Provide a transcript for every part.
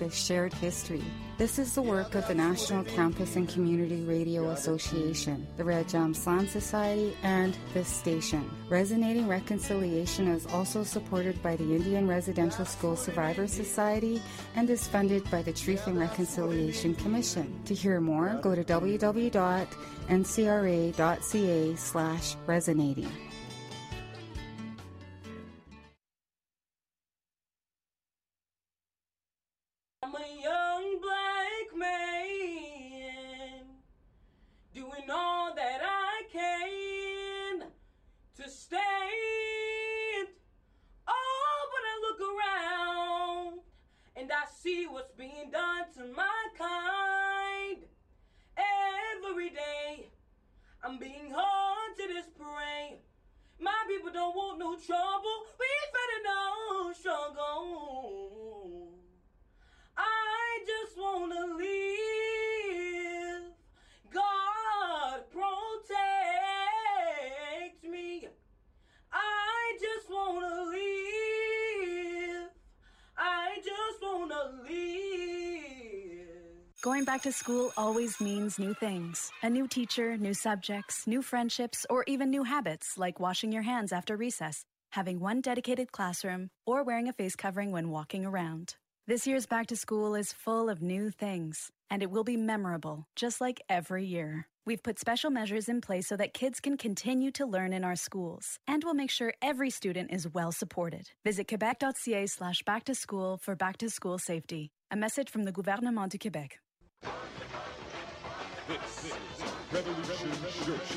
this shared history. This is the work of the National Campus and Community Radio Association, the Red Jam Slam Society, and this station. Resonating Reconciliation is also supported by the Indian Residential School Survivors Society and is funded by the Truth and Reconciliation Commission. To hear more, go to www.ncra.ca/resonating. I'm a young black man doing all that I can to stand. Oh, but I look around and I see what's being done to my kind. Every day I'm being haunted to this prey. My people don't want no trouble. We better no struggle. I just wanna live. God protect me. I just wanna live. I just wanna live. Going back to school always means new things. A new teacher, new subjects, new friendships, or even new habits like washing your hands after recess, having one dedicated classroom, or wearing a face covering when walking around. This year's back to school is full of new things, and it will be memorable, just like every year. We've put special measures in place so that kids can continue to learn in our schools, and we'll make sure every student is well supported. Visit quebec.ca/back-to-school for back-to-school safety. A message from the Gouvernement du Québec. This is Revolution Church.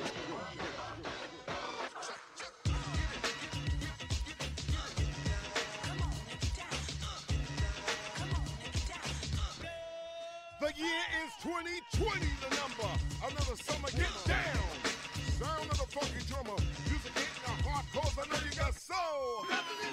The year is 2020, the number. Another summer, get down. Sound of the funky drummer. Music hitting your heart, cause I know you got soul.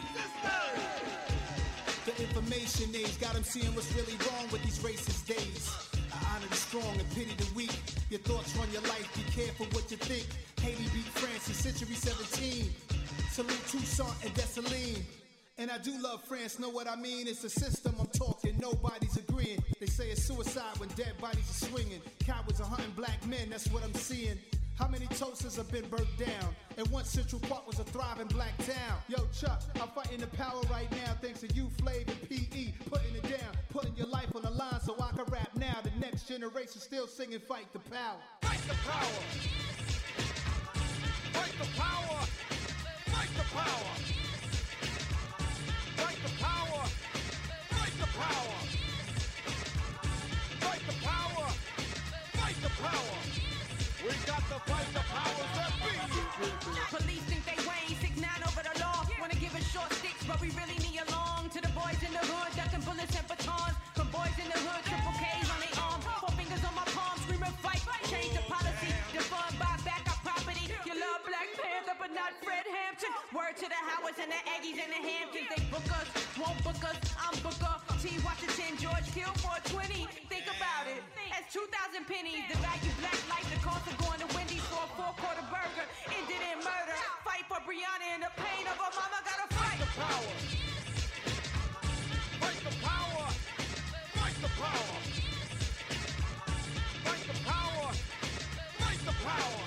The information age got them seeing what's really wrong with these racist days. I honor the strong and pity the weak. Your thoughts run your life, be careful what you think. Haiti beat France in century 17. Salute Toussaint and Dessalines. And I do love France, know what I mean? It's a system I'm talking, nobody's agreeing. They say it's suicide when dead bodies are swinging. Cowards are hunting black men, that's what I'm seeing. How many toasters have been burnt down? And once Central Park was a thriving black town. Yo, Chuck, I'm fighting the power right now. Thanks to you, Flav and P.E. Putting it down, putting your life on the line so I can rap now. The next generation still singing Fight the Power. Fight the power. Fight the power. Fight the power. Fight the power. Fight the power. Fight the power. Fight the power. We got to fight the powers that be. Police think they weighing 6'9" over the law. Wanna give us short sticks, but we really need a long. To the boys in the hood, ducking bullets and batons. From boys in the hood, triple K's on their arm. 4 fingers on my palm, screaming fight. Change the policy, defund, buy back our property. You love Black Panther, but not Fred Hampton. Word to the Howards and the Aggies and the Hamptons. They book us, won't book us, I'm Booker. T. Washington, George Kill 420. Think about it, that's 2,000 pennies. The value black life, the cost of going to Wendy's for a 4-quarter burger. Ended in murder. Fight for Breonna and the pain of her mama. Gotta fight the power. Fight the power. Fight the power. Fight the power. Fight the power.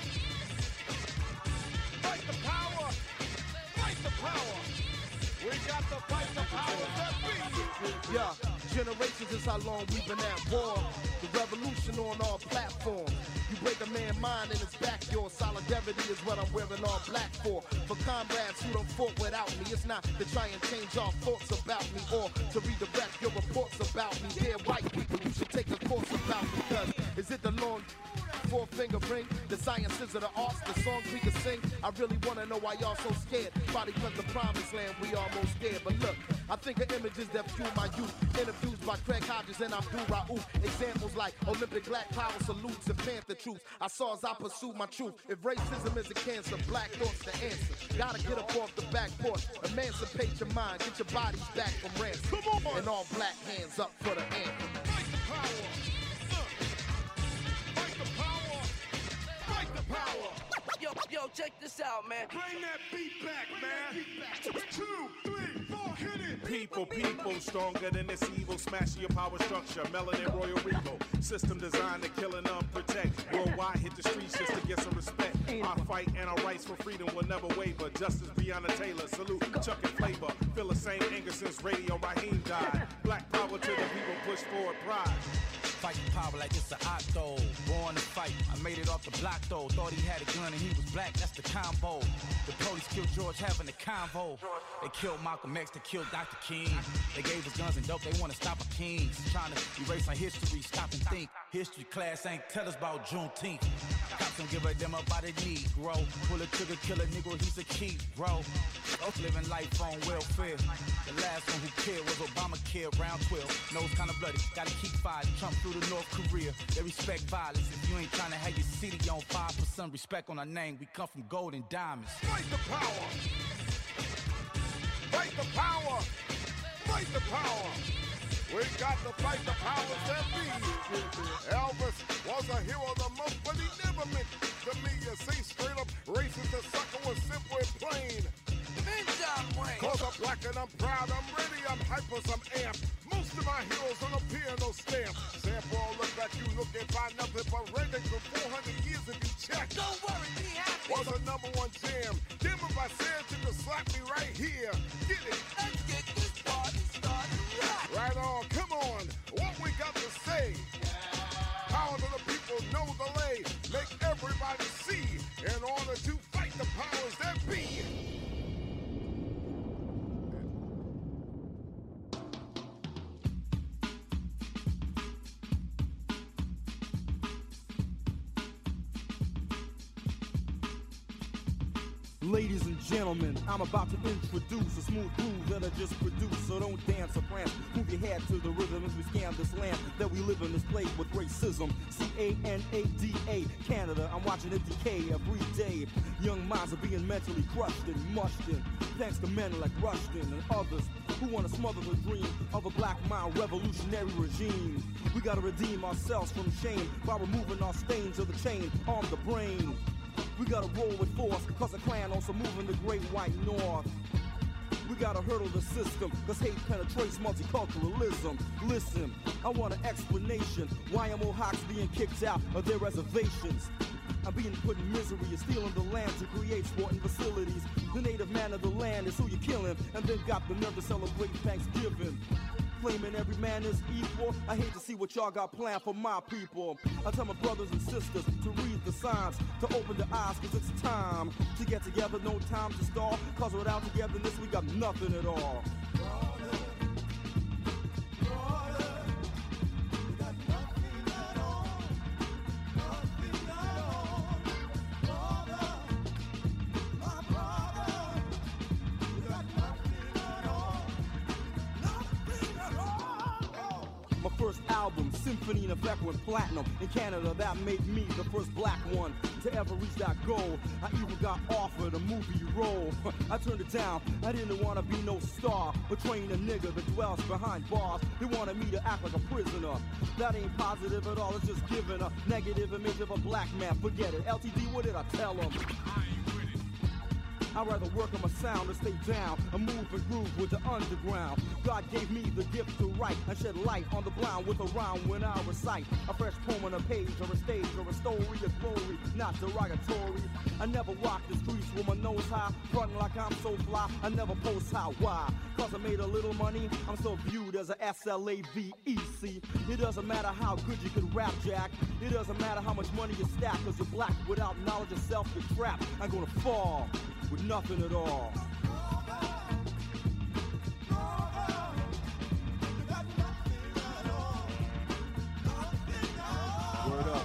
Fight the power. Fight the power. We got to fight the powers that be. Yeah, generations is how long we've been at war. The revolution on all platforms. You break a man's mind and it's back yours. Solidarity is what I'm wearing all black for. For comrades who don't fought without me. It's not to try and change our thoughts about me or to redirect your reports about me. Dear white people, you should take a course about me. Cause is it the long 4-finger ring? The sciences of the arts, the songs we can sing. I really wanna know why y'all so scared. Probably cause the promised land we almost there. But look, I think of images that fuel my youth. Interviews by Craig Hodges and Abdul Rauf. Examples like Olympic black power salutes and Panther truth. I saw as I pursued my truth. If racism is a cancer, black thoughts the answer. Gotta get up off the back porch. Emancipate your mind. Get your bodies back from ransom. Come on. And all black hands up for the anthem. Fight the power. Fight the power. Fight the power. Yo, check this out, man. Bring that beat back, man. 2, 3, 4, hit it. People, stronger than this evil. Smash your power structure, melanin royal regal. System designed to kill and unprotect. Worldwide hit the streets just to get some respect. Our fight and our rights for freedom will never waver. Justice Breonna Taylor, salute Chuck and Flavor. Feel the same anger since Radio Raheem died. Black power to the people, push forward pride. Fighting power like it's an octo. Born to fight, I made it off the block though. Thought he had a gun and he was black, that's the combo. The police killed George having a convo. They killed Malcolm X, they killed Dr. King. They gave us guns and dope, they wanna stop our kings. Trying to erase our history, stop and think. History class ain't tell us about Juneteenth. Cops don't give a damn about a Negro. Pull a trigger, kill a nigga, he's a key, bro. Both living life on welfare. The last one who cared was Obamacare, round 12. Nose kinda bloody, gotta keep fighting. Trump through the North Korea, they respect violence. If you ain't trying to have your city on fire, put some respect on our name. We come from gold and diamonds. Fight the power! Fight the power! Fight the power! We got to fight the powers that be. Elvis was a hero the most, but he never meant to me. You see, straight up racist, the sucker was simple and plain. Cause I'm black and I'm proud, I'm ready, I'm hyper, I'm amped. Most of my heroes on a piano stamp. Sample all look like you look and find nothing but Redding for 400 years if you check. Don't worry, be happy. Was a #1 jam. Damn if I said you could slap me right here. Get it. Let's get this party started right. Right on, come on. What we got to say? Power to the people, no delay. Make everybody see in order to fight the powers that be. Ladies and gentlemen, I'm about to introduce a smooth groove that I just produced. So don't dance or prance, move your head to the rhythm as we scan this land that we live in is plagued with racism. C-A-N-A-D-A, Canada, I'm watching it decay every day. Young minds are being mentally crushed and mushed in, thanks to men like Rushton and others who want to smother the dream of a black mind revolutionary regime. We gotta redeem ourselves from shame by removing our stains of the chain on the brain. We gotta roll with force, cause the clan also moving the great white north. We gotta hurdle the system, cause hate penetrates multiculturalism. Listen, I want an explanation. Why are Mohawks being kicked out of their reservations? I'm being put in misery and stealing the land to create sporting facilities. The native man of the land is who you're killing, and then got the nerve to celebrate Thanksgiving. Claiming every man is equal. I hate to see what y'all got planned for my people. I tell my brothers and sisters to read the signs, to open their eyes, cause it's time to get together, no time to stall. Cause without togetherness we got nothing at all. First album, Symphony in Effect, went platinum. In Canada, that made me the first black one to ever reach that goal. I even got offered a movie role. I turned it down, I didn't want to be no star, betraying a nigga that dwells behind bars. They wanted me to act like a prisoner. That ain't positive at all, it's just giving a negative image of a black man. Forget it, LTD, what did I tell him? I'd rather work on my sound and stay down and move and groove with the underground. God gave me the gift to write and shed light on the blind with a rhyme when I recite a fresh poem on a page or a stage or a story of glory, not derogatory. I never walk the streets with my nose high, frontin' like I'm so fly. I never post high. Why? Cause I made a little money. I'm still viewed as a S-L-A-V-E-C. It doesn't matter how good you can rap, Jack. It doesn't matter how much money you stack, cause you're black without knowledge of self, you're trapped. I'm gonna fall with nothing at all. Word up.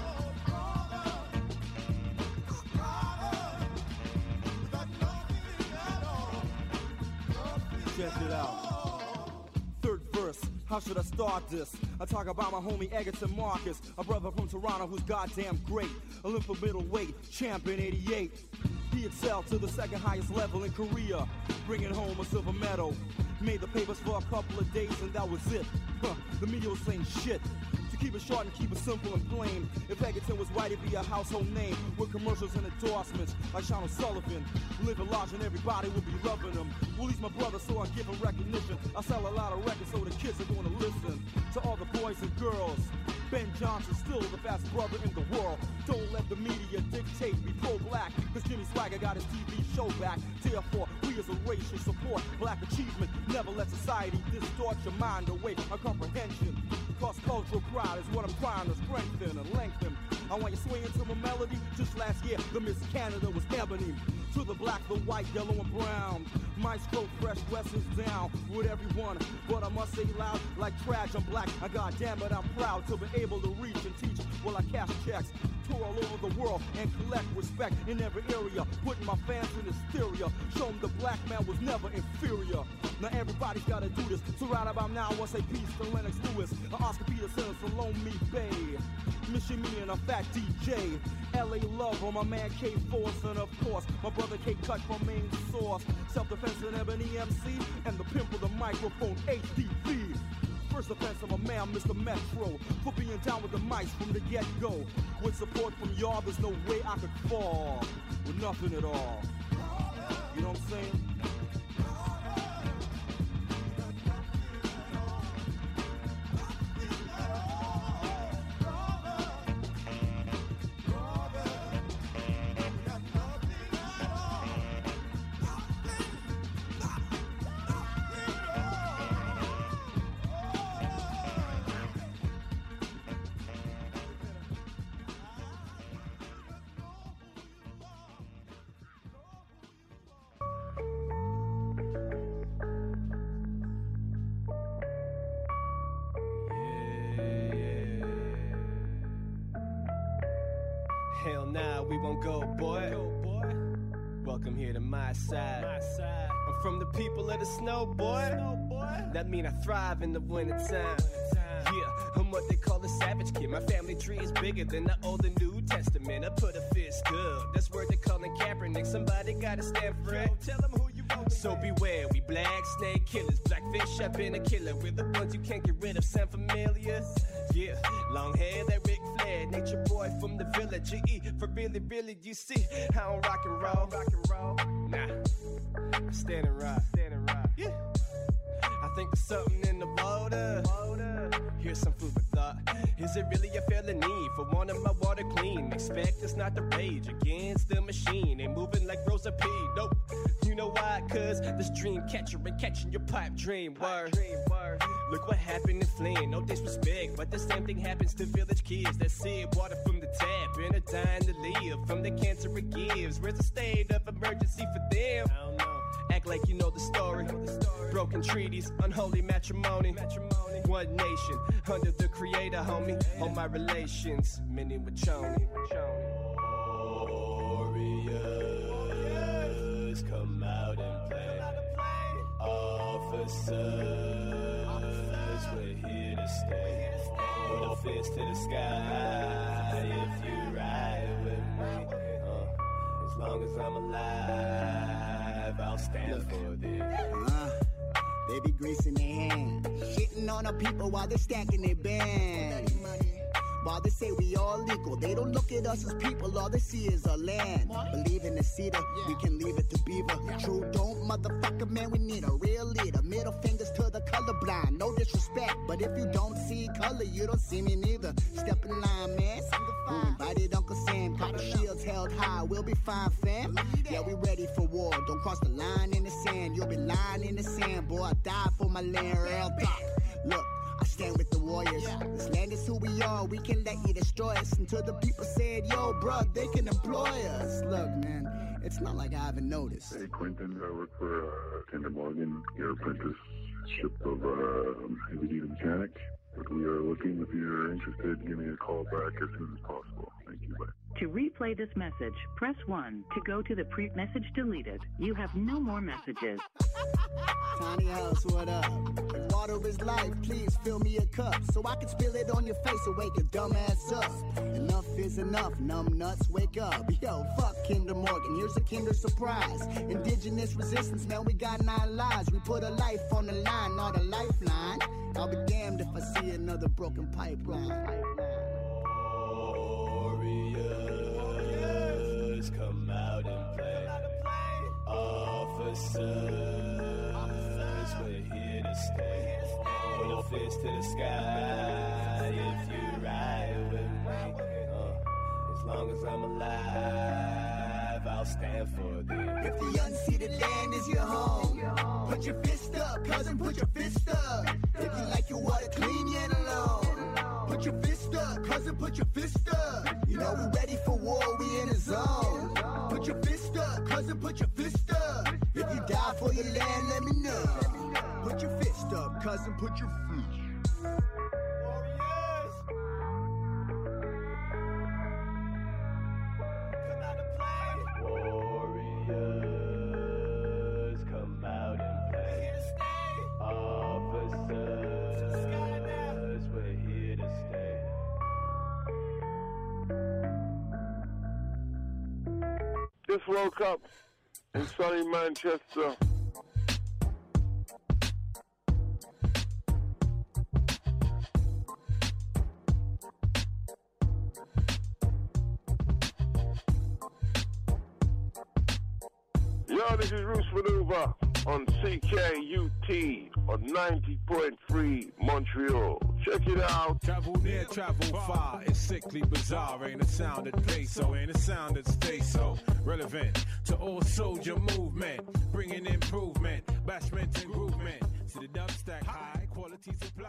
Check it out. Third verse, how should I start this? I talk about my homie Egerton Marcus, a brother from Toronto who's goddamn great. Olympic middleweight, champion 88. He excelled to the second highest level in Korea, bringing home a silver medal. Made the papers for a couple of days and that was it. The media was saying shit. To To keep it short and keep it simple and plain. If Egerton was white, it'd be a household name with commercials and endorsements like Sean O'Sullivan. Living large and everybody would be loving him. Well, he's my brother, so I give him recognition. I sell a lot of records, so the kids are gonna listen. To all the boys and girls, Ben Johnson's still the fastest brother in the world. Don't let the media dictate me pro-black, cause Jimmy Swagger got his TV show back. Therefore, we as a race should support black achievement. Never let society distort your mind away from comprehension. Cause cultural pride is what I'm trying to strengthen and lengthen. I want you swinging to my melody. Just last year, the Miss Canada was ebony. To the black, the white, yellow, and brown. Maestro Fresh West is down with everyone. But I must say loud, like trash, I'm black. And goddamn it, I'm proud to be able to reach and teach while I cash checks. Tour all over the world and collect respect in every area. Putting my fans in hysteria. Show them the black man was never inferior. Now everybody's gotta do this. So right about now, I say peace to Lennox Lewis, Oscar Peterson, Salome Bay, Mission Me and a Fat DJ, LA Love on my man K Force, and of course my brother K Cut from Main Source, Self-Defense and Ebony MC, and the pimp of the microphone HDV. First offense of a man, Mr. Metro, for being down with the mics from the get-go. With support from y'all, there's no way I could fall with nothing at all. You know what I'm saying? Hell nah, we won't go, boy. Welcome here to my side. I'm from the people of the snow, boy. That mean I thrive in the wintertime. Yeah, I'm what they call a savage kid. My family tree is bigger than the Old and New Testament. I put a fist up. That's word they calling Kaepernick. Somebody gotta stand for it. Tell them who you vote. So beware, we black snake killers. Blackfish, I've been a killer. We're the ones you can't get rid of. Sound familiar? Yeah, long hair, that Ric Flair. Nature boy from the village. GE, for really, really, you see, I don't rock and roll. Nah, I stand and rock. Yeah, I think there's something in the water. Here's some food for thought. Is it really a felony for wanting my water clean? Expect us not to rage against the machine. Ain't moving like Rosa P. Nope. You know why? Cause this dream catcher ain't catching your pipe dream. Word. Look what happened in Flint. No disrespect, but the same thing happens to village kids that sip water from the tap and are dying to live from the cancer it gives. Where's the state of emergency for them? I don't know. Act like you know the story. Broken treaties, unholy matrimony. One nation, under the creator, homie. All my relations, many with Choni. Warriors, come out and play. Officers, we're here to stay. Put a fist to the sky if you ride with me. As long as I'm alive, I'll stand for this. They be greasing their hands, shitting on the people while they're stacking their bands. While they say we all equal, they don't look at us as people, all they see is our land. Believe in the cedar, we can leave it to beaver. True don't, motherfucker, man, we need a real leader. Middle fingers to the colorblind, no disrespect, but if you don't see color, you don't see me neither. Step in line, man, who invited Uncle Sam, couple shields held high, we'll be fine, fam. Yeah, we ready for war, don't cross the line in the sand, you'll be lying in the sand, boy, I die for my land, real talk. Look, I stand with the warriors. This land is who we are. We can let you destroy us until the people said, yo, bro, they can employ us. Look, man, it's not like I haven't noticed. Hey, Quentin, I work for Tender Morgan, your apprenticeship of heavy-duty mechanic. If we are looking, if you're interested, give me a call back as soon as possible. Thank you, bye. To replay this message, press 1. To go to the message deleted, you have no more messages. Tiny house, what up? If water is life, please fill me a cup so I can spill it on your face and wake your dumb ass up. Enough is enough, numb nuts, wake up. Yo, fuck Kinder Morgan, here's a Kinder Surprise. Indigenous resistance, man, we got 9 lives. We put a life on the line, not a lifeline. I'll be damned if I see another broken pipeline. Warriors, come out and play. Officers, we're here to stay. Put a fist to the sky if you ride with me. As long as I'm alive, I'll stand for this. If the unceded land is your home, put your fist up, cousin, put your fist up. If you like your water clean, you ain't alone. Put your fist up, cousin, put your fist up. You know we're ready for war, we in a zone. Put your fist up, cousin, put your fist up. If you die for your land, let me know. Put your fist up, cousin, put your fist. Warriors, come out and play. Officers, we're here to stay. Just woke up in sunny Manchester. Yo, this is Roos Maneuver on CKUT on 90.3 Montreal. Check it out. Travel near, travel far. It's sickly bizarre. Ain't a sound that plays so. Ain't a sound that stays so. Relevant to all soldier movement. Bringing improvement. Bashment and groovement. To the dub stack high quality supply.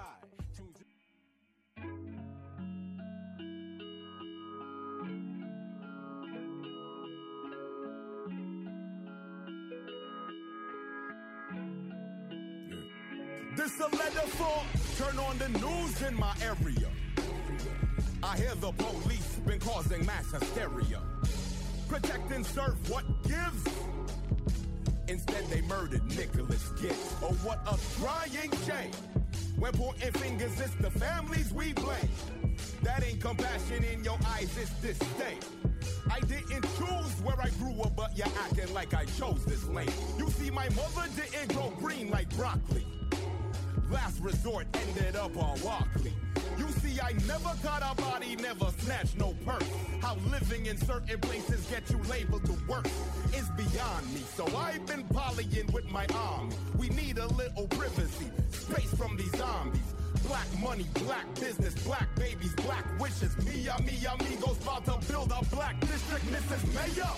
This a letter for turn on the news in my area. I hear the police been causing mass hysteria. Protect and serve what gives. Instead they murdered Nicholas Gibbs. Oh, what a crying shame. When pointing fingers, it's the families we blame. That ain't compassion in your eyes, it's disdain. I didn't choose where I grew up, but you're acting like I chose this lane. You see, my mother didn't grow green like broccoli. Last resort ended up on Walkley. You see, I never caught a body, never snatched no purse. How living in certain places get you labeled the worst is beyond me. So I've been polying with my army. We need a little privacy, space from these zombies. Black money, black business, black babies, black wishes. Me, amigos about to build a black district, Mrs. Mayor.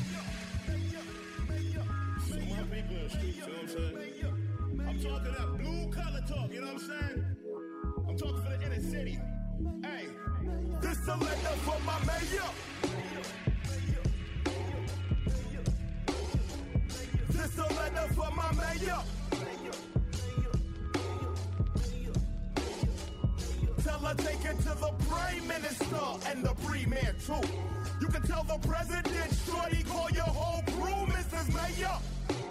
So my people in the streets, you know what I'm saying? I'm talking that blue collar talk, you know what I'm saying? I'm talking for the inner city. Hey, this a letter for my mayor. This a letter for my mayor. Tell her take it to the prime minister and the premier too. You can tell the president, shorty, call your whole crew, Mrs. Mayor.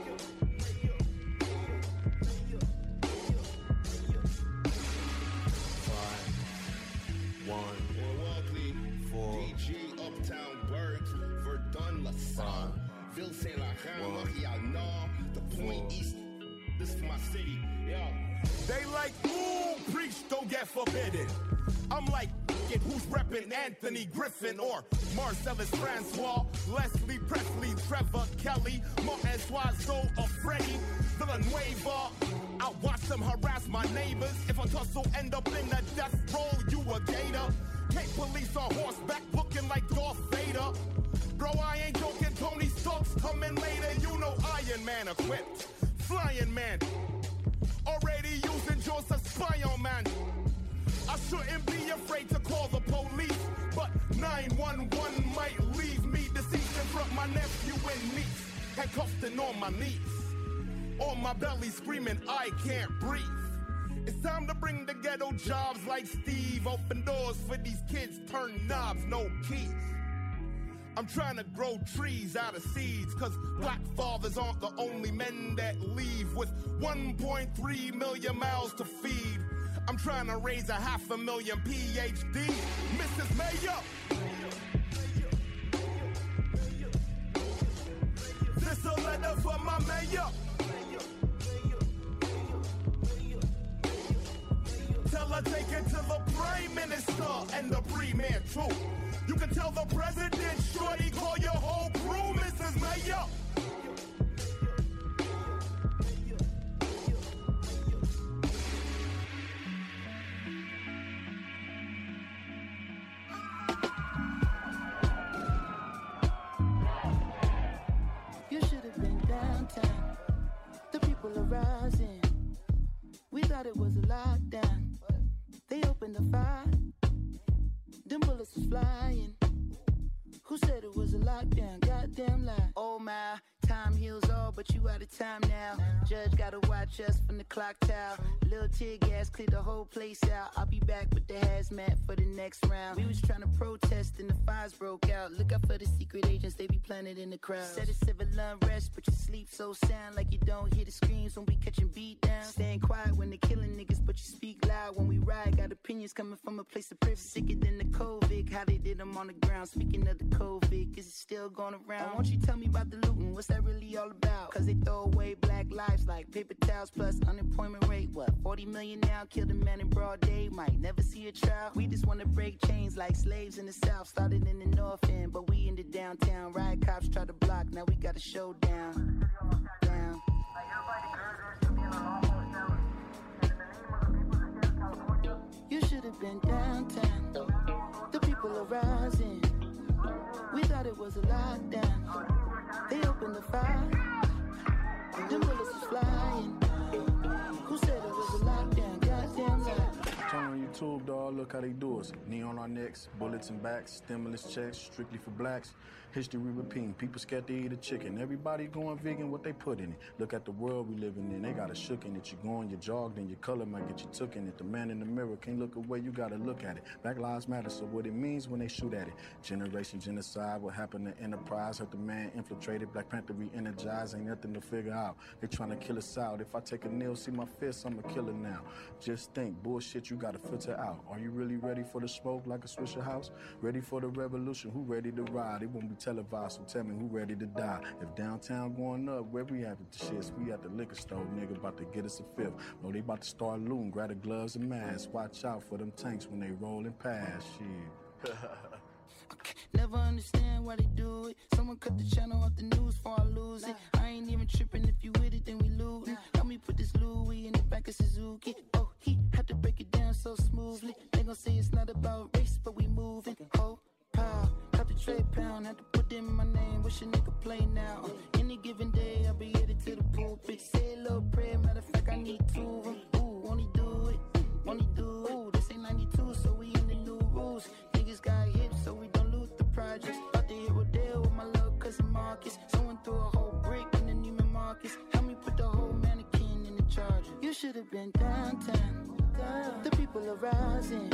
1, Walkley, 4, DG, Uptown, Birds, Verdun, LaSalle, Ville Saint-Laurent, Montreal Nord, the Point East. This is my city, yo. They like, ooh, preach, don't get forbidden. I'm like, who's reppin' Anthony Griffin or Marcellus Francois, Leslie Presley, Trevor Kelly, Martin Suazo or Freddie Villanueva. I watch them harass my neighbors. If a tussle end up in a death row, you a gator. Take police on horseback looking like Darth Vader. Bro, I ain't joking, Tony Stark's coming later. You know Iron Man equipped. Flying man. Already using jaws to spy on man. I shouldn't be afraid to call the police, but 911 might leave me deceased in front of my nephew and niece, handcuffed and on my knees, on my belly screaming, I can't breathe. It's time to bring the ghetto jobs like Steve, open doors for these kids, turn knobs, no keys. I'm trying to grow trees out of seeds, cause black fathers aren't the only men that leave with 1.3 million mouths to feed. I'm trying to raise 500,000 PhDs. Mrs. Mayor, this a letter for my mayor. Tell her take it to the Prime Minister and the Premier too. You can tell the President, shorty, call your whole crew, Mrs. Mayor. You should have been downtown. The people are rising. We thought it was a lockdown. They opened the fire. Them bullets was flying. Who said it was a lockdown? Goddamn lie. Oh my, time heals all, but you out of time now. Judge gotta watch us from the clock tower. Little tear gas cleared the whole place out. I'll be back with the hazmat for the next round. We was trying to protest and the fires broke out. Look out for the secret agents, they be planted in the crowd. Said it's civil unrest, but you sleep so sound like you don't hear the screams when we catching beat down. Staying quiet when they killing niggas, but you speak loud when we ride. Got opinions coming from a place of privilege. Sicker than the COVID, how they did them on the ground. Speaking of the COVID, is it still going around? Won't you tell me about the looting? What's that really all about? Cause they throw away black lives like paper towels plus unemployment rate. What, 40 million now? Killed a man in broad day, might never see a trial. We just wanna break chains like slaves in the south. Started in the north end, but we in the downtown. Riot cops try to block, now we got a showdown. Down. You should have been downtown. The people are rising. We thought it was a lockdown. They opened the fire. Them bullets was flying. Who said it was a lockdown? Goddamn lie. Turn on YouTube, dog, look how they do us. Knee on our necks, bullets and backs, stimulus checks, strictly for blacks. History repeating, people scared to eat a chicken. Everybody going vegan, what they put in it. Look at the world we living in, they got a shook in it. You going, you jogged, and your color might get you took in it. The man in the mirror can't look away, you gotta look at it. Black lives matter, so what it means when they shoot at it. Generation genocide, what happened to Enterprise, hurt the man infiltrated. Black Panther re-energized, ain't nothing to figure out. They trying to kill us out. If I take a nail, see my fist, I'm a killer now. Just think, bullshit you gotta filter out. Are you really ready for the smoke like a Swisher House? Ready for the revolution, who ready to ride? It won't be televised, so tell me who ready to die. If downtown going up, where we at with the shits? We at the liquor store, nigga, about to get us a fifth. No, they about to start looting, grab the gloves and masks. Watch out for them tanks when they rolling past, shit. Never understand why they do it. Someone cut the channel off the news before I lose it. I ain't even tripping, if you with it, then we lootin'. Let me put this Louis in the back of Suzuki. Oh, he had to break it down so smoothly. They gon' say it's not about race, but we moving. Oh, pow, cut the trade pound, had to put them in my name. Wish a nigga play now. Any given day, I'll be headed to the pulpit. Say a little prayer, matter of fact, I need two of them. Ooh, won't he do it? Won't he do it? Ooh, this ain't 92, so we in the new rules. Niggas got hips, so we don't loot the projects. About to hit Rodale with my little cousin Marcus. Someone threw a whole brick in the Neiman Marcus. Help me put the whole mannequin in the charger. You should have been downtown. The people are rising.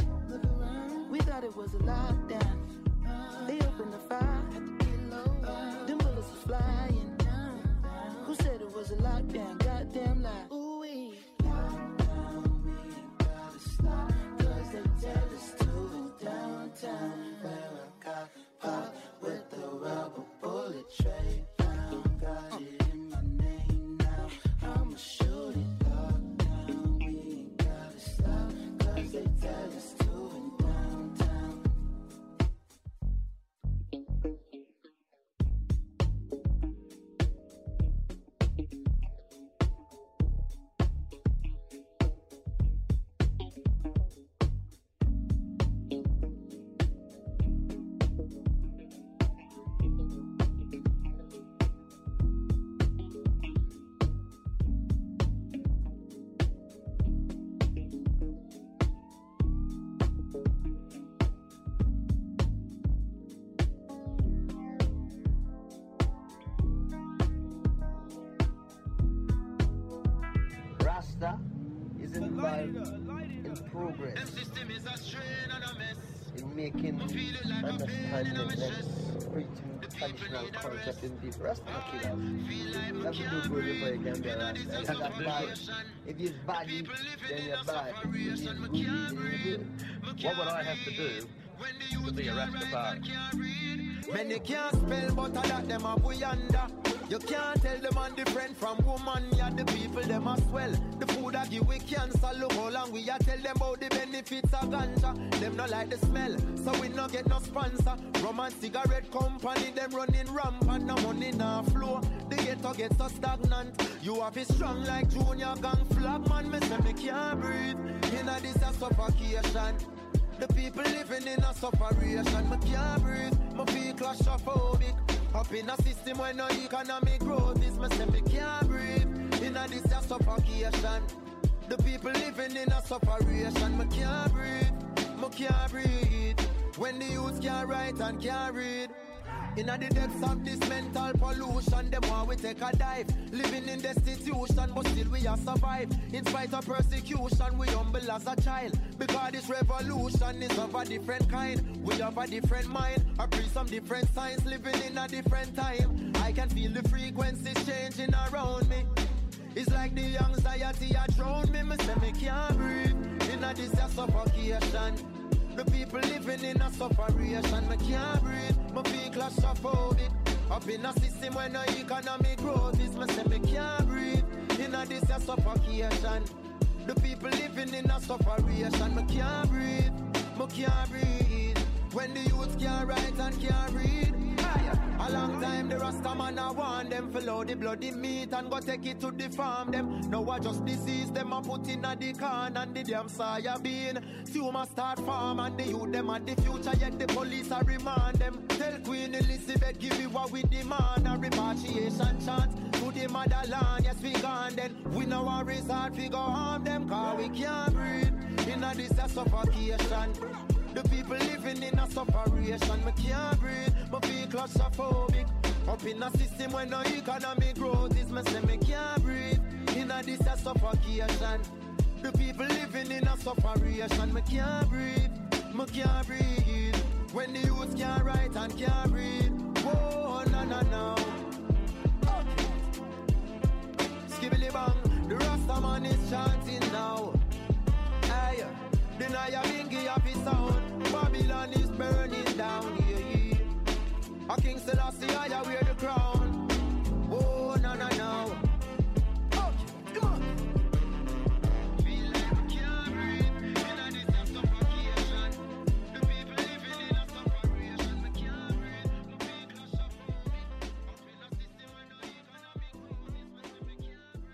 We thought it was a lockdown. They opened the fire. Them bullets was flying. Who said it was a lockdown? Goddamn lie. Ooh-wee. Lockdown, we ain't gotta stop. Cause they tell us to downtown. Where I got popped with the rubber bullet tray. Got it in my name now. I'ma shoot it. Lockdown, we ain't gotta stop. Cause they tell us to downtown. Rasta is in life in progress. The system is a strain and a mess. in making understanding and preaching traditional culture to people. Rasta killers. That's to do good before you can be a Rasta. If you're bad, if you're body, then you're bad. If you're good, then you're good. What would I have to do to be a Rastafari? Many can't spell, but I let them up we under. You can't tell the man different from woman. Yeah, the people them as well. The food I give we cancer. Look how long we a tell them about the benefits of ganja. Them not like the smell, so we not get no sponsor. Rum and cigarette company, them running rampant. No money now flow. The ghetto get so stagnant. You have it strong like Junior Gang flag man. Me say me can't breathe. Inna this a suffocation. The people living in a sufferation. Me can't breathe. Me feel claustrophobic. Up in a system where no economic growth is. Me say me can't breathe. In a this a suffocation. The people living in a sufferation. Me can't breathe. Me can't breathe. When the youth can't write and can't read. In the depths of this mental pollution, them want we take a dive. Living in destitution, but still we are survive. In spite of persecution, we humble as a child. Because this revolution is of a different kind. We have a different mind, appreciate some different signs. Living in a different time. I can feel the frequencies changing around me. It's like the anxiety a drown me. Me say me can't breathe. In a this a suffocation. The people living in a sufferation. Me can't breathe. Me feel claustrophobic. Up in a system where no economic growth is. Me say me can't breathe. In a this a suffocation. The people living in a sufferation. Me can't breathe. Me can't breathe. When the youth can't write and can't read. A long time the Rasta man a want them follow the bloody meat and go take it to the farm them. Now I just disease them a put in a the can and the damn soya bean. Tumor start farm and the youth them at the future yet the police a remand them. Tell Queen Elizabeth give me what we demand. A repatriation chant to the motherland. Yes we gone then. We know our resort we go harm them cause we can't breathe. In a this a suffocation. The people living in a sufferation. Me can't breathe. Me feel claustrophobic. Up in a system where no economic growth is. Me say me can't breathe. In a this a suffocation. The people living in a sufferation. Me can't breathe. Me can't breathe. When the youth can't write and can't read. Whoa, no, no, no. Skibbly bang. The Rasta man is chanting now. Aye. The Naya Bingy of his sound. Babylon is burning down, yeah, yeah. A King Selassie, I wear the crown. Oh, no, no, no. Okay, come on. Feel like we can't breathe. In a this a suffocation. The people living in a sufferation. We can't breathe. We feel claustrophobic. Up in a system where no economic growth is. We can't breathe.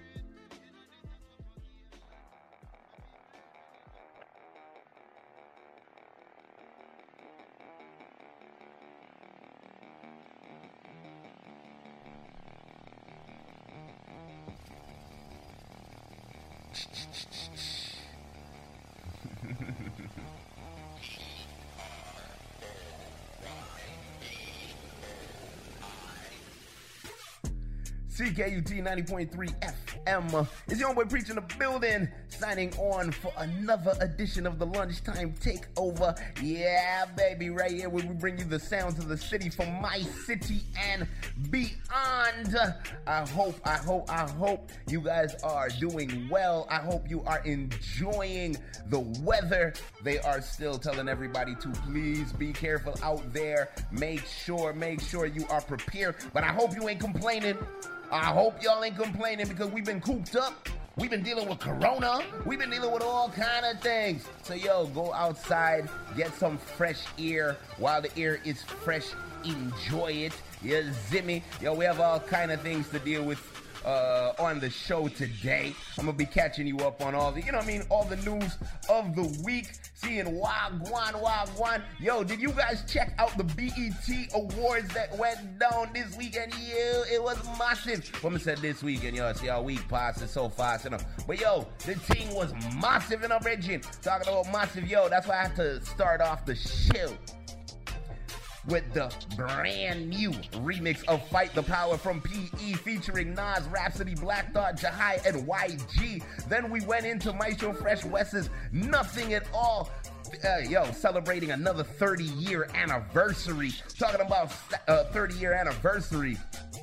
CKUT 90.3 FM is your boy Preach in the building, signing on for another edition of the Lunchtime Takeover. Yeah, baby, right here where we bring you the sounds of the city from my city and beyond. I hope you guys are doing well. I hope you are enjoying the weather. They are still telling everybody to please be careful out there. Make sure you are prepared. But I hope you ain't complaining. I hope y'all ain't complaining because we've been cooped up. We've been dealing with corona. We've been dealing with all kind of things. So, yo, go outside, get some fresh air. While the air is fresh, enjoy it. You zimmy. Yo, we have all kind of things to deal with on the show today. I'm going to be catching you up on all the, all the news of the week. Seeing wagwan. Yo, did you guys check out the BET Awards that went down this weekend? Yo, it was massive. Woman said this weekend, yo, see how week passes so fast, But yo, the thing was massive in our region. Talking about massive, yo, that's why I had to start off the show with the brand new remix of Fight the Power from PE featuring Nas, Rhapsody, Black Thought, Jahai, and YG. Then we went into Maestro Fresh West's Nothing at All celebrating another 30-year anniversary. Talking about 30-year anniversary.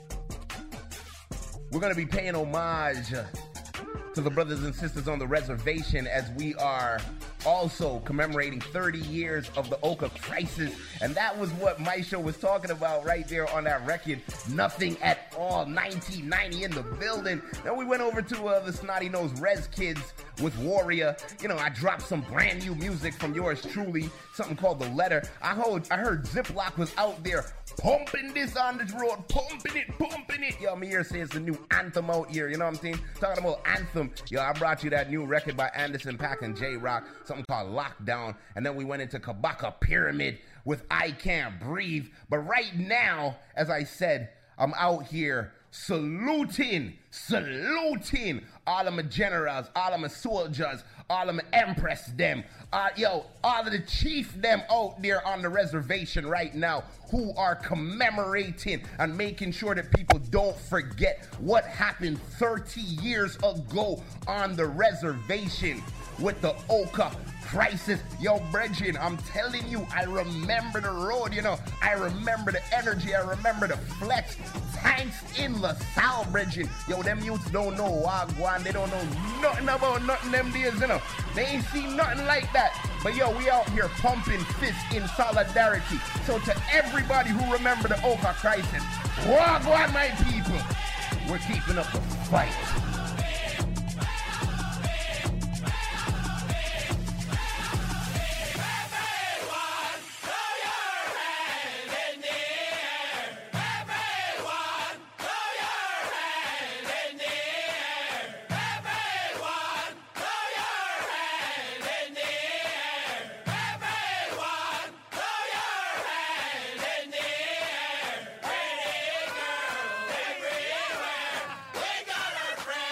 We're going to be paying homage to the brothers and sisters on the reservation as we are also commemorating 30 years of the Oka crisis. And that was what my show was talking about right there on that record. Nothing at all. 1990 in the building. Then we went over to the Snotty Nose Rez Kids with Warrior. You know, I dropped some brand new music from yours truly, something called The Letter. I heard Ziploc was out there pumping this on this road, pumping it. Yo, me here say it's the new anthem out here, you know what I'm saying? Talking about anthem. Yo, I brought you that new record by Anderson .Paak and J-Rock, something called Lockdown. And then we went into Kabaka Pyramid with I Can't Breathe. But right now, as I said, I'm out here saluting all of my generals, all of my soldiers, all of my empress them, all of the chief them out there on the reservation right now who are commemorating and making sure that people don't forget what happened 30 years ago on the reservation with the Oka crisis. Yo, Bridget, I'm telling you, I remember the road, you know. I remember the energy. I remember the flex. Tanks in LaSalle, Bridget. Yo, them youths don't know Wagwan. They don't know nothing about nothing them days, you know. They ain't seen nothing like that. But yo, we out here pumping fists in solidarity. So to everybody who remember the Oka crisis, Wagwan, my people, we're keeping up the fight. We got our friends.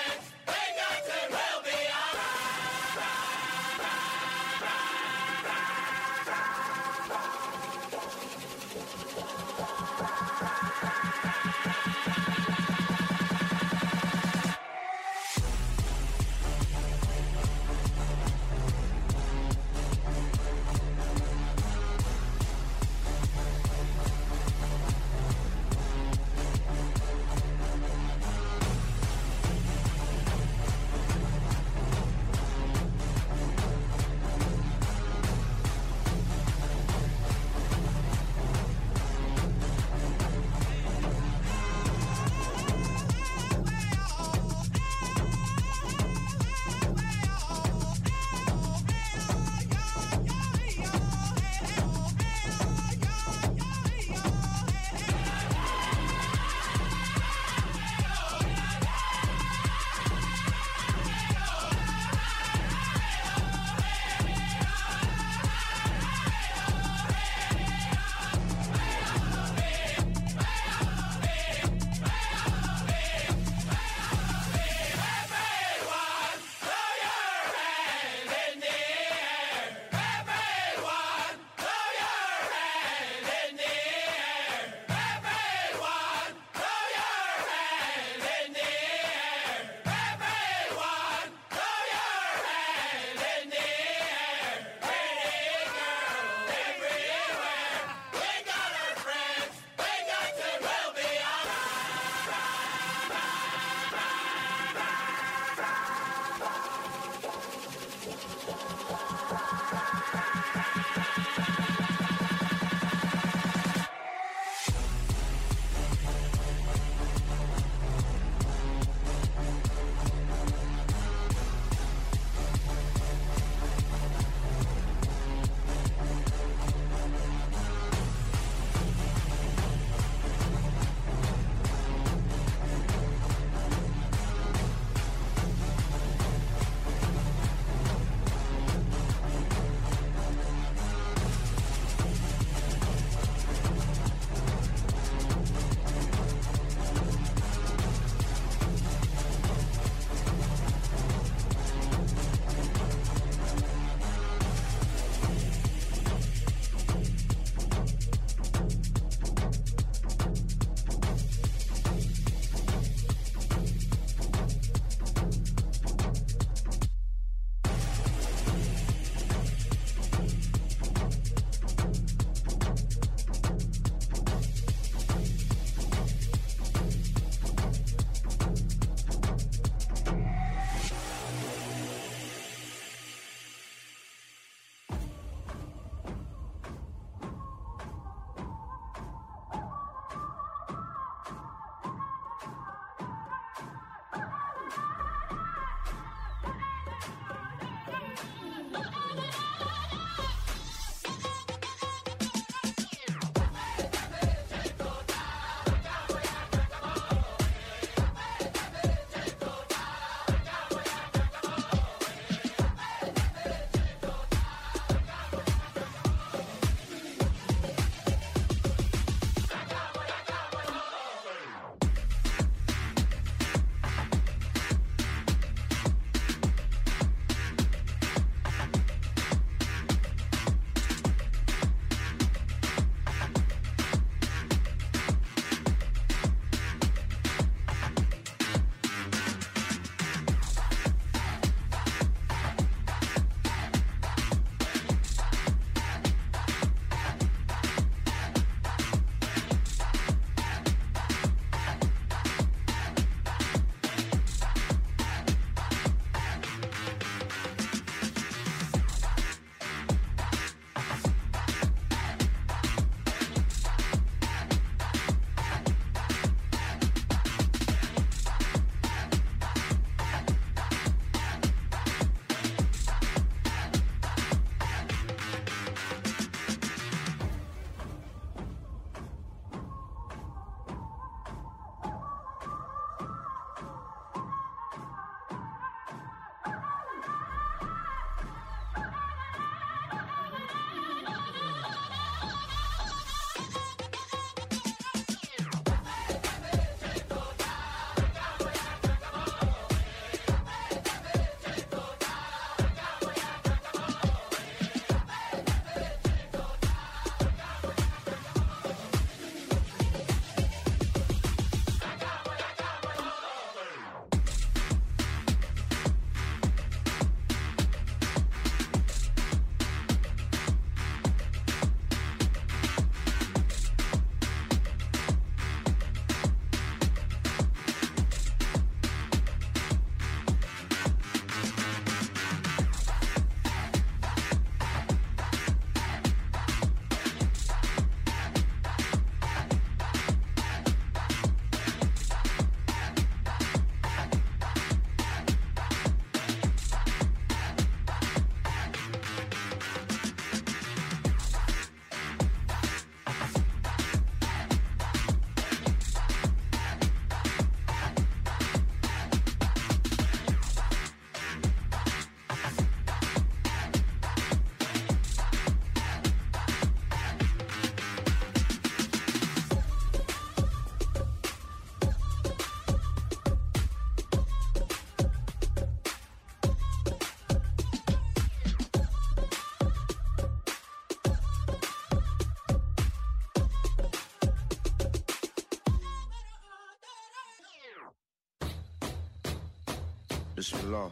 Bismillah.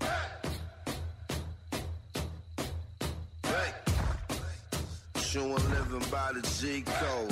Hey, you ain't living by the G code.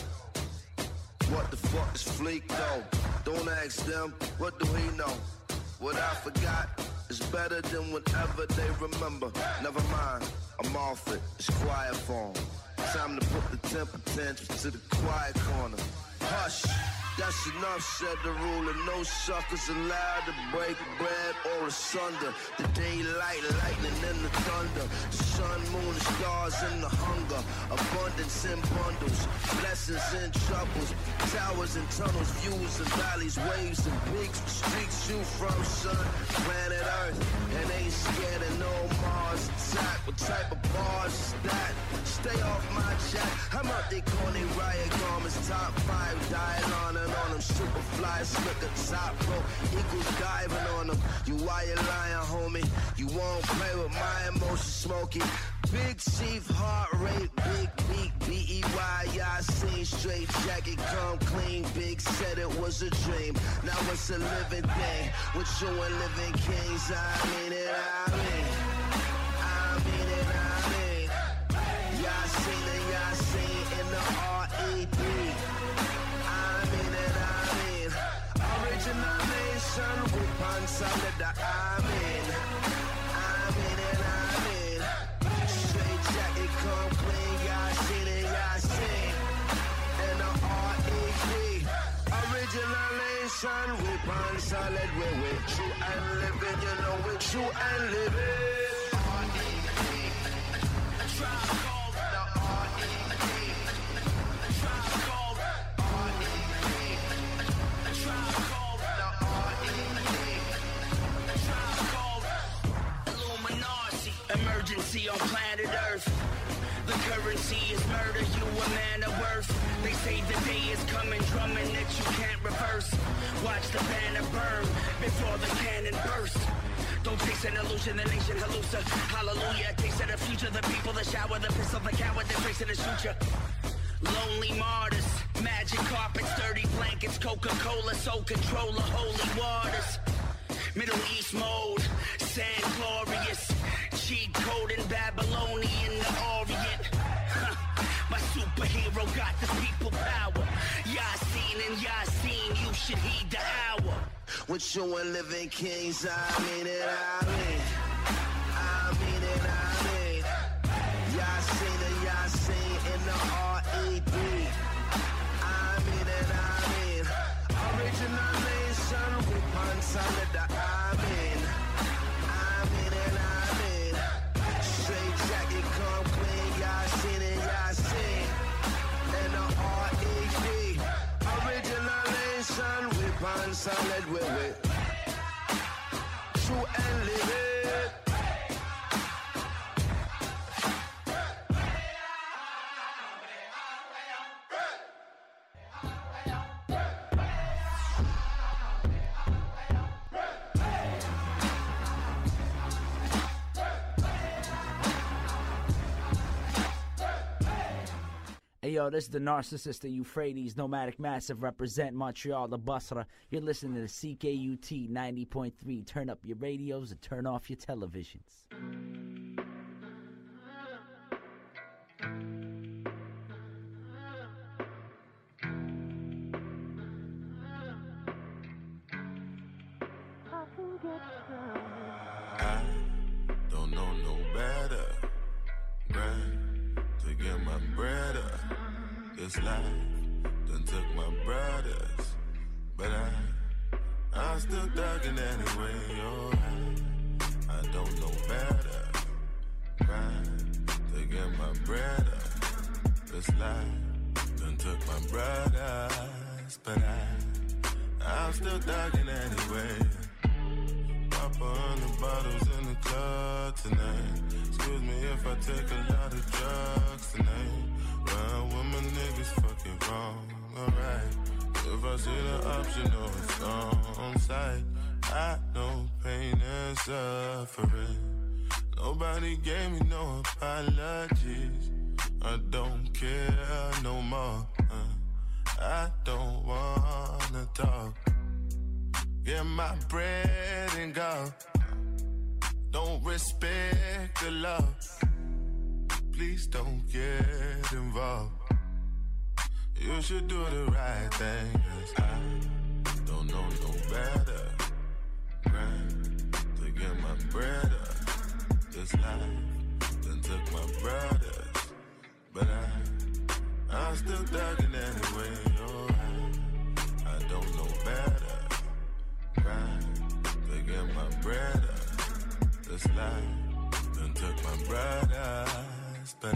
What the fuck is Fleek though? Don't ask them, what do we know? What I forgot is better than whatever they remember. Never mind, I'm off it, it's quiet form. Time to put the temper tantrums to the quiet corner. Hush, that's enough, said the ruler. No suckers allowed to break bread or asunder. The daylight, lightning and the thunder. The sun, moon, the stars and the hunger. Abundance in bundles, blessings and troubles. Towers and tunnels, views and valleys, waves and peaks. Streets you from, son, planet Earth. And ain't scared of no Mars attack. What type of bars is that? Stay off my chat. I'm out they corny riot garments. Top 5, dial on and on them. Super fly, slicker, top pro. Equals diving on them. You why you lying, homie? You won't play with my emotions, smoky. Big chief, heart rate, big beat, B-E-Y, I seen straight jacket, come clean, big said it was a dream, now it's a living thing, with you and living kings, I mean it, I mean it, I mean, Yasin and Yasin in the R-E-D, I mean it, I mean, original nation, with Pansalida, I mean it, I mean, jacket come clean, y'all seen it, y'all seen. And the R.E.P. Original nation, we pan solid, we true and living, you know we true and living. R.E.P. Tribe called the R.E.P. Tribe called R.E.P. Tribe called the R.E.P. Tribe called Illuminati. Emergency on planet Earth. The currency is murder, you a man of worth. They say the day is coming, drumming that you can't reverse. Watch the banner burn before the cannon burst. Don't chase an illusion, the nation hallucina. Hallelujah, taste of the future, the people, the shower, the pistol, the coward, the trace of the future. Lonely martyrs, magic carpets, dirty blankets, Coca-Cola, soul controller, holy waters. Middle East mode, sand glorious, cheat code in Babylonian, the Orient. My superhero got the people power. Yasin and Yasin, you should heed the hour. With you and living kings, I mean it, I mean. I mean it, I mean. Yasin and Yasin in the R.E.D. I mean it, I mean. Original nation, we pan solid, I mean it, I mean. Straight jacket, come clean, y'all seen it, y'all seen. And the R.E.P. Original nation, we pan solid, we true and live it. Hey yo, this is the Narcissist, the Euphrates, Nomadic Massive, represent Montreal, the Basra. You're listening to the CKUT 90.3. Turn up your radios and turn off your televisions. I don't know no better. Grind to get my bread up. This life done took my brothers, but I'm still thugging anyway. Oh, I don't know better. Grind to get my bread up. This life done took my brothers, but I'm still thugging anyway. Pop 100 bottles in the club tonight. Excuse me if I take a lot of drugs tonight. Run with my niggas, fucking wrong, alright. If I see the option, oh, it's on sight. I know pain and suffering. Nobody gave me no apologies. I don't care no more. I don't wanna talk. get my bread and go. Don't respect the love. Please don't get involved. You should do the right thing, 'cause I don't know no better. Grind to get my bread up. This life done took my brothers, but I'm still thugging anyway. Oh, I don't know better. Grind to get my bread up. This life done took my brothers, but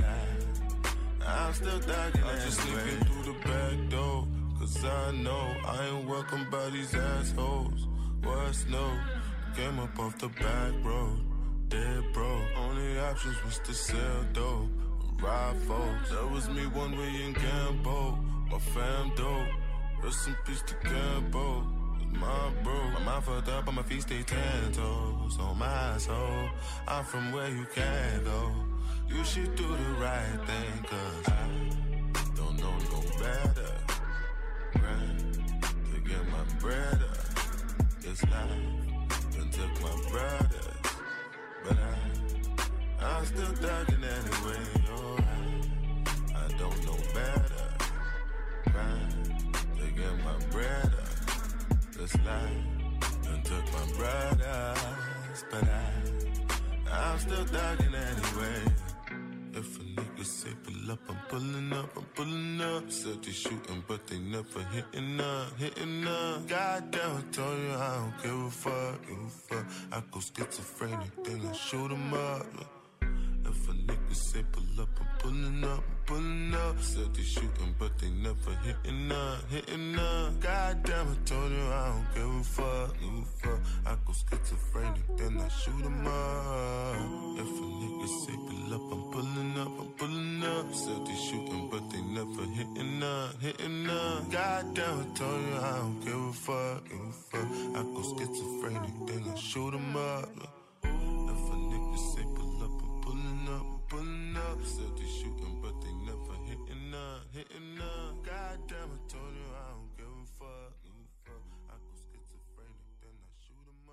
I'm still thugging anyway. I'm just sneaking through the back door, 'cause I know I ain't welcome by these assholes. What's new? Came up off the back road, dead broke. Only options was to sell dope, ride folks. That was me one way in Gambo, my fam dope. Rest in peace to Gambo, my bro. My mind fucked up, but my feet stay 10 toes on my soul. I'm from where you can't go. You should do the right thing, 'cause I don't know no better. Grind to get my bread up. This life done took my brothers, but I'm still thugging anyway. Oh, I don't know better. Grind to get my bread up. This life done took my brothers, but I'm still thugging anyway. If a nigga say pull up, I'm pulling up, I'm pulling up. Said they shooting, but they never hitting up, hitting up. Goddamn, I told you I don't give a fuck, give a fuck. I go schizophrenic, then I shoot 'em up. If a nigga say pull up, I'm pulling up, I'm pulling up. Said they shooting, but they never hitting up, hitting up. Goddamn, I told you I don't give a fuck, give a fuck. I go schizophrenic, then I shoot 'em up. If a nigga say pull up, I'm pulling up, I'm pulling up. Said they shooting, but they never hitting up, hitting up. Goddamn, I told you I don't give a fuck, give a fuck. I go schizophrenic, then I shoot 'em up. If a nigga say pull up, I'm pulling up, I'm pulling up. Said they shooting, but they never hitting up, hitting up. Goddamn, I told you I don't give a fuck, give a fuck. I go schizophrenic, then I shoot 'em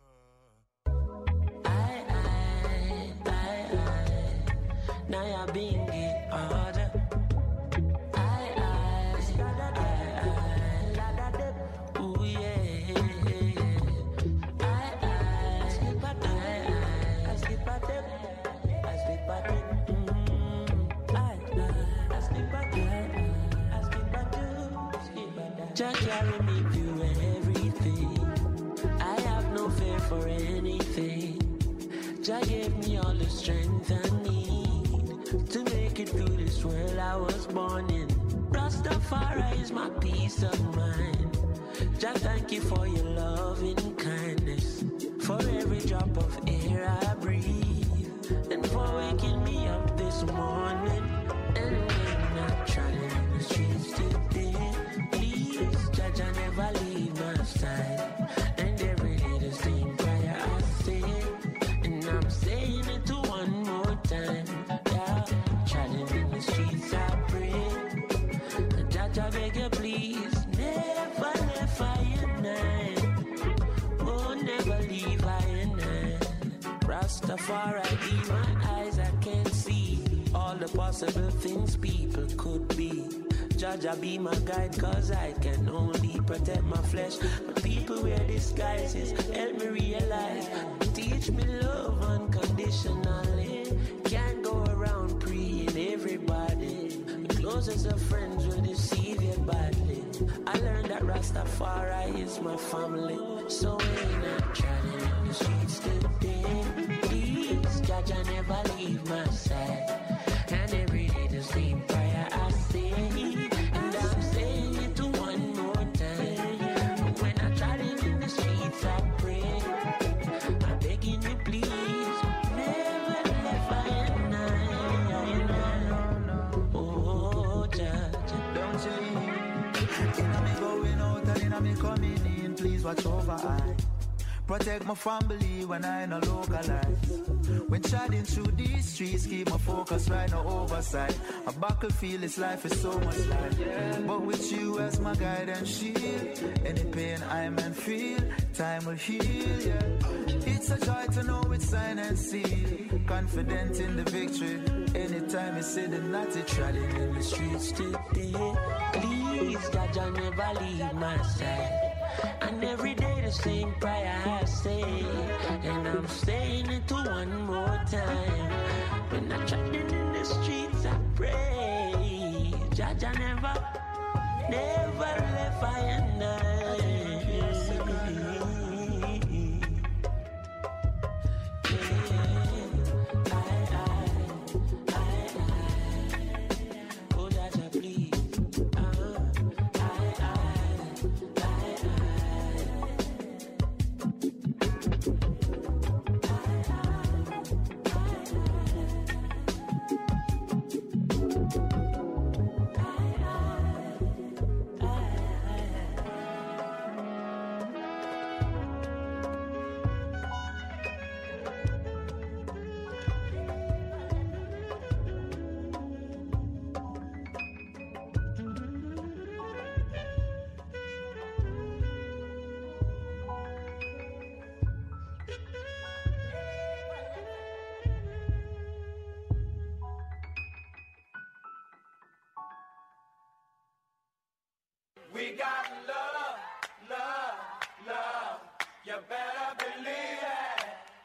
up. Now you're being it harder. Ooh yeah. Jah carry me through everything. I have no fear for anything. Jah gave me all the strength I need to make it through this world I was born in. Rastafari is my peace of mind. Jah, thank you for your love and kindness, for every drop of air I breathe, and for waking me up this morning. And when I'm trying in the streets today, please, Jah never leave my side. And every day the same prayer I say, and I'm saying it to one more time. Yeah, trying in the streets I pray. Jah beg you please, never left I and I. Oh, never leave I and I. Rastafari, be my eyes, I can see all the possible things people could be. Jah be my guide, 'cause I can only protect my flesh. But people wear disguises, help me realize. Teach me love unconditionally. Can't go around preying everybody. The closest of friends will deceive you badly. I learned that Rastafari is my family. So when I'm trying in the streets today, please, Jah never leave my side. And every day the same prayer I say, and I'm saying it to one more time. When I try to in the streets I pray, I'm begging you please, never left I and I. Oh Jah, don't you leave. Inna me going out and inna me coming in, please watch over I. Protect my family when I no localize. When chatting through these streets, keep my focus right, no oversight. A battlefield, this life is so much life. But with you as my guide and shield, any pain I may feel, time will heal, yeah. It's a joy to know it's sign and seal. Confident in the victory. Anytime you see the natty trotting in the streets today. Please, Jaja, never leave my side. And every day the same prayer I say. And I'm saying it one more time. When I'm trotting in the streets, I pray. Jaja never left I and I. We got love, love, love. You better believe it.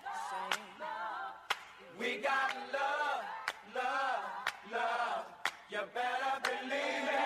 We got love, love, love. You better believe it.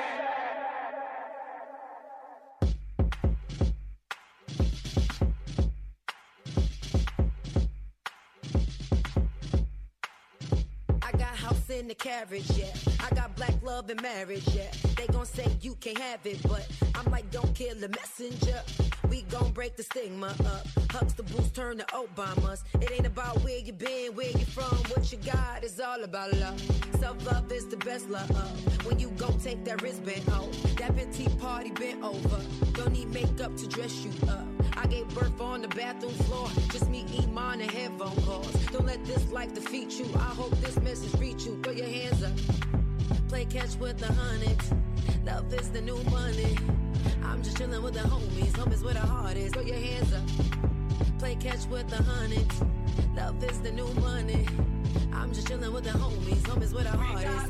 I got house in the carriage, yeah. I got black love and marriage, yeah. They gon' say you can't have it, but I'm like, don't kill the messenger. We gon' break the stigma up. Huxtables turn to Obamas. It ain't about where you been, where you from, what you got. It's all about love. Self-love is the best love. When you gon' take that wristband off, that petite party bent over. Don't need makeup to dress you up. I gave birth on the bathroom floor. Just me, Iman, and headphone calls. Don't let this life defeat you. I hope this message reach you. Throw your hands up. Play catch with the hundreds. Love is the new money. I'm just chillin' with the homies. Homies where the heart is. Throw your hands up. Play catch with the hundreds. Love is the new money. I'm just chillin' with the homies. Homies where the heart is.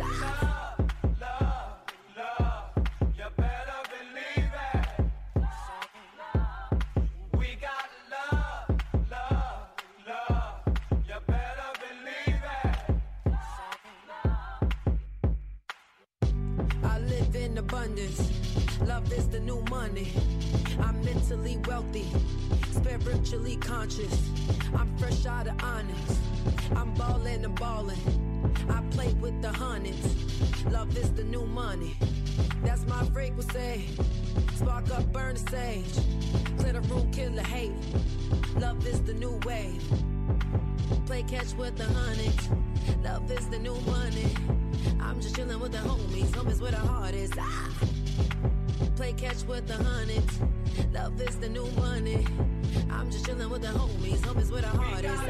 Love is the new money. I'm mentally wealthy, spiritually conscious. I'm fresh out of honest. I'm ballin' and ballin'. I play with the hundreds. Love is the new money. That's my frequency. Spark up, burn the sage. Clear the room, kill the hate. Love is the new wave. Play catch with the hundreds. Love is the new money. I'm just chillin' with the homies. Homies where the heart is. Play catch with the hundreds. Love is the new money. I'm just chillin' with the homies. Homies where the heart is.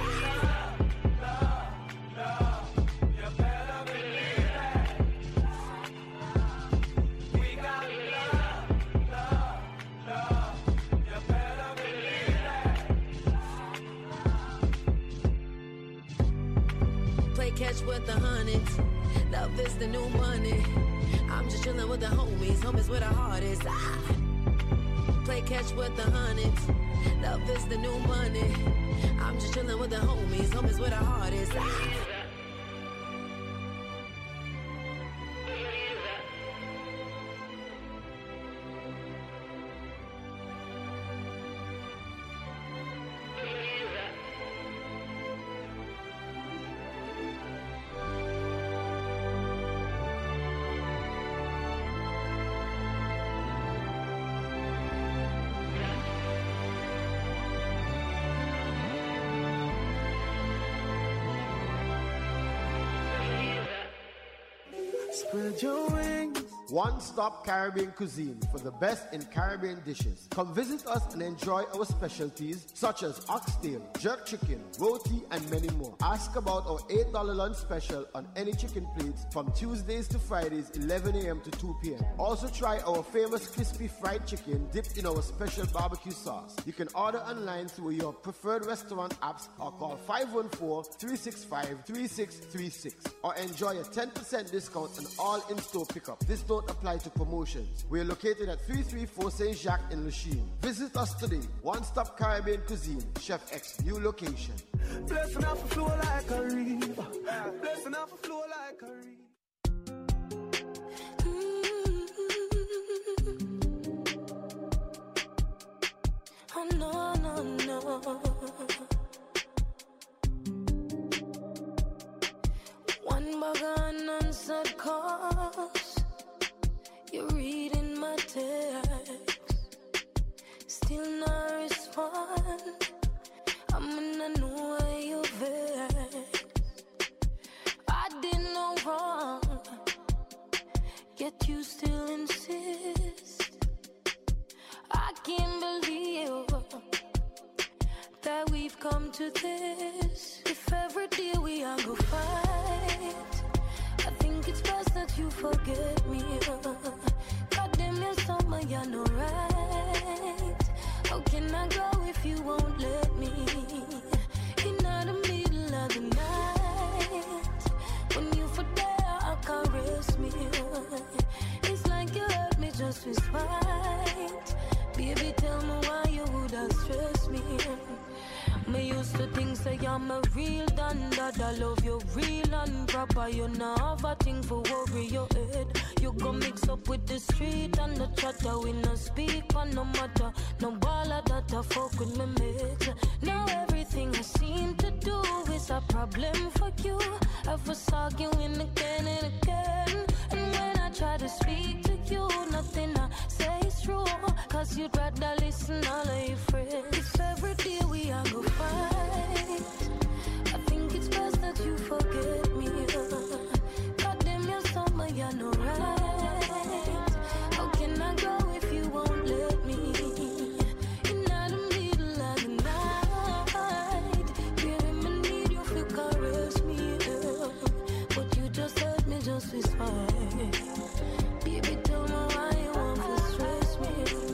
Catch with the hundreds. Love is the new money. I'm just chillin' with the homies. Homies where the heart is. Play catch with the hundreds. Love is the new money. I'm just chillin' with the homies. Homies where the heart is. Spread your wings, One Stop Caribbean Cuisine for the best in Caribbean dishes. Come visit us and enjoy our specialties such as oxtail, jerk chicken, roti, and many more. Ask about our $8 lunch special on any chicken plates from Tuesdays to Fridays, 11 a.m. to 2 p.m. Also try our famous crispy fried chicken dipped in our special barbecue sauce. You can order online through your preferred restaurant apps or call 514-365-3636 or enjoy a 10% discount on all in-store pickup. This don't apply to promotions. We are located at 334 Saint Jacques in Lachine. Visit us today. One Stop Caribbean Cuisine, Chef X, new location. Blessing off a flow like a river. Blessing off a flow like a river. Oh no, no, no. One bag of unanswered calls. You're reading my text. Still not respond. I'm gonna know why you're vexed. I did no wrong, yet you still insist. I can't believe that we've come to this. If every day we are go fight, I think it's best that you forget me. God damn, you're summer, you're no right. How can I go if you won't let me? In the middle of the night, when you for there, I caress me. It's like you hurt me just with spite. Baby, tell me why you would have stressed me. Me used to think say I'm a real done, that I love you real and proper. You know have a thing for worry your head. You go mix up with the street and the chatter. We no speak on no matter. No baller that I fuck with me mates. Now everything I seem to do is a problem for you. I was arguing again and again. And when I try to speak to you, nothing I say is true. Cause you'd rather listen all of your friends. If every day we are go fight, I think it's best that you forget me. God damn, you're summer, you're no right. How can I go if you won't let me? In the middle of the night, baby, I need you to caress me. But you just hurt me just with spite. Baby, tell me why you want to stress me.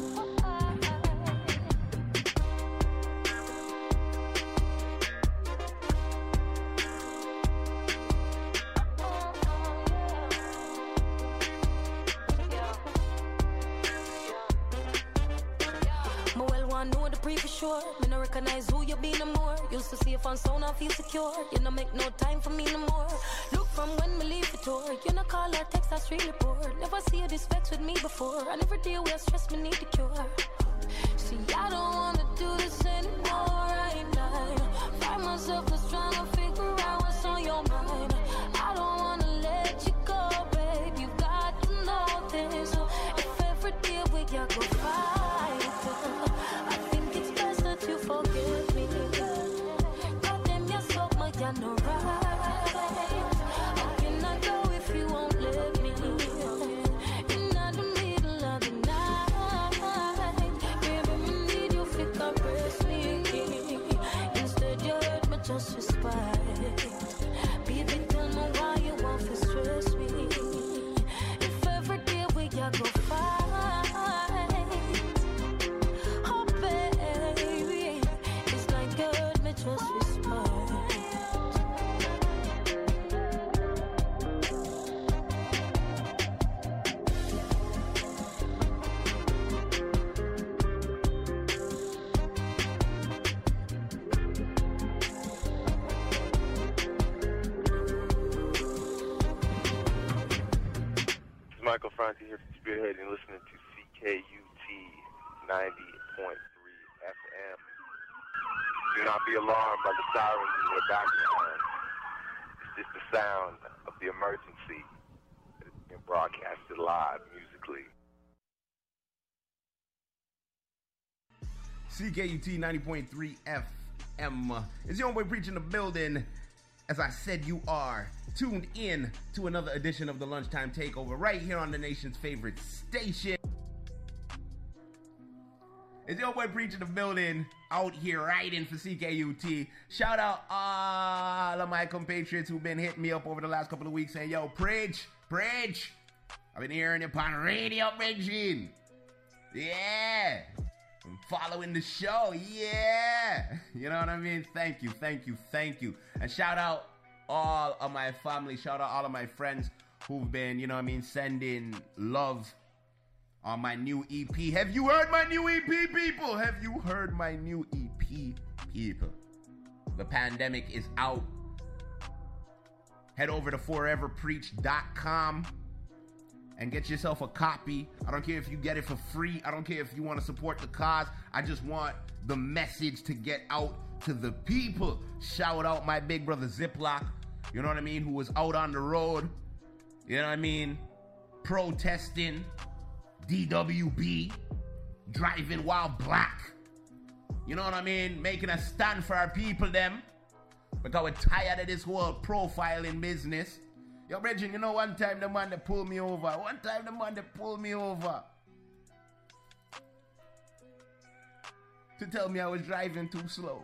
I know the pre for sure. Me no recognize who you be no more. Used to see if on sound I feel secure. You no make no time for me no more. Look from when me leave the tour. You no call or text, that's really poor. Never see you this vex with me before. And every day we are stressed, me need the cure. See, I don't wanna do this anymore right now. Find myself just trying to figure out what's on your mind. I don't wanna let you go, babe. You got to know this. If every day we are go fight, you forgive me. God damn, you're so much, you're no right. How can I go if you won't let me? In the middle of the night, baby, me need you to caress me. Instead, you hurt me just with spite. Baby, tell me why you want to stress me. If every day we are go fight. Just respect. This is Michael Franti here from Spearhead and listening to CKUT 90.3 FM. Do not be alarmed by the sirens in the background. It's just the sound of the emergency that is being broadcasted live musically. CKUT 90.3 FM. It's your homeboy preaching the building. as I said, you are tuned in to another edition of the Lunchtime Takeover right here on the nation's favorite station. It's your boy Preach in the building, out here riding for CKUT. Shout out all of my compatriots who've been hitting me up over the last couple of weeks saying, yo, Preach, I've been hearing you upon radio, Bridging. Yeah. I'm following the show, yeah. You know what I mean? Thank you. And shout out all of my family, shout out all of my friends who've been, you know what I mean, sending love on my new EP. Have you heard my new EP, people? Have you heard my new EP, people? The Pandemic is out. Head over to foreverpreach.com and get yourself a copy. I don't care if you get it for free. I don't care if you want to support the cause. I just want the message to get out to the people. Shout out my big brother Ziploc, you know what I mean, who was out on the road, you know what I mean, protesting, DWB, driving while black. You know what I mean? Making a stand for our people, them. Because we're tired of this whole profiling business. Yo, Bridget, you know one time the man that pulled me over. To tell me I was driving too slow.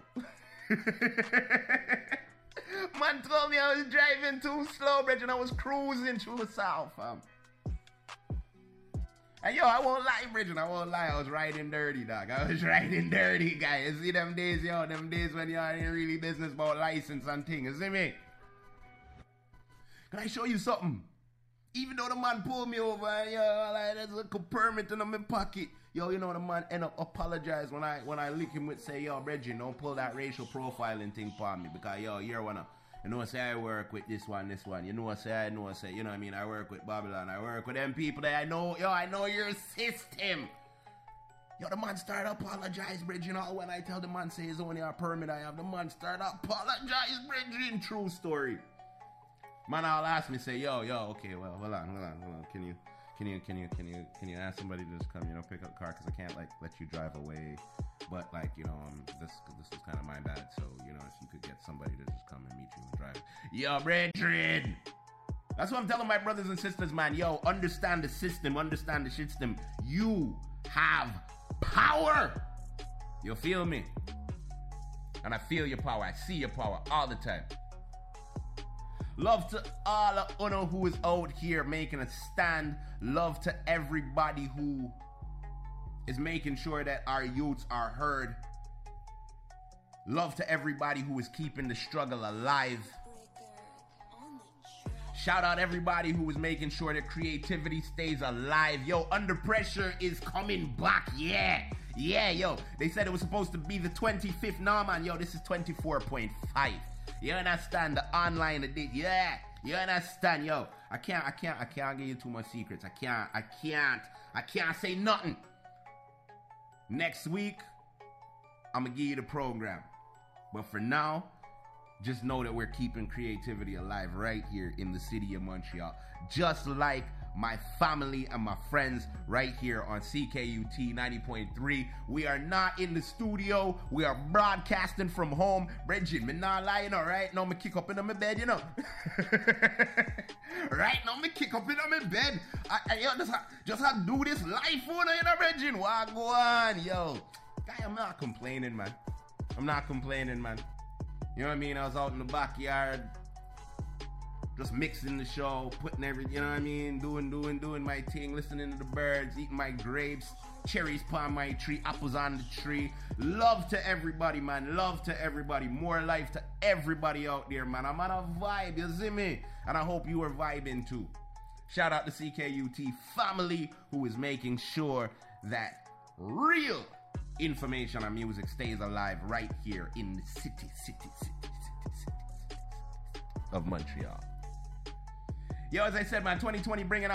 Man told me I was driving too slow, Bridget. I was cruising through the south, fam. And yo, I won't lie, Bridget, I was riding dirty, dog. I was riding dirty, guys. You see them days, them days when you ain't really business about license and things, you see me? Can I show you something? Even though the man pulled me over, like, there's a permit in my pocket. Yo, you know the man end up apologize when I lick him with say, yo, Bridget, don't pull that racial profiling thing for me. Because, yo, you're one of... You know, say I work with this one. You know, say, you know what I mean? I work with Babylon. I work with them people that I know your system. Yo, the man start apologize, Bridge, you know, when I tell the man say it's only a permit I have, the man start apologize, Bridge, true story. Man, I'll ask me, say, yo, okay, well, hold on. Can you ask somebody to just come, you know, pick up the car, because I can't, like, let you drive away. But, like, you know, this was kind of my bad, so, you know, if you could get somebody to just come and meet you and drive. Yo, Brethren! That's what I'm telling my brothers and sisters, man. Yo, understand the system, understand the shitstem. You have power! You feel me? And I feel your power. I see your power all the time. Love to all of Uno who is out here making a stand. Love to everybody who is making sure that our youths are heard. Love to everybody who is keeping the struggle alive. Shout out everybody who is making sure that creativity stays alive. Yo, Under Pressure is coming back. Yeah, yo. They said it was supposed to be the 25th. Nah, man, yo, this is 24.5. You understand the online edit? Yeah, you understand, yo. I can't give you too much secrets. I can't say nothing. Next week, I'm gonna give you the program. But for now, just know that we're keeping creativity alive right here in the city of Montreal. Just like my family and my friends right here on CKUT 90.3. We are not in the studio. We are broadcasting from home. Bridget, me not lying, all right? Now me kick up in my bed, you know. Right now me kick up in my bed. I just have to do this live phone, you know, Bridget. What go on, yo? Guy, I'm not complaining, man. You know what I mean? I was out in the backyard, just mixing the show, putting everything, you know what I mean? Doing my thing, listening to the birds, eating my grapes, cherries upon my tree, apples on the tree. Love to everybody, man. Love to everybody. More life to everybody out there, man. I'm on a vibe, you see me? And I hope you are vibing too. Shout out to CKUT family who is making sure that real information on music stays alive right here in the city of Montreal. Yo, as I said, man, 2020 bringing out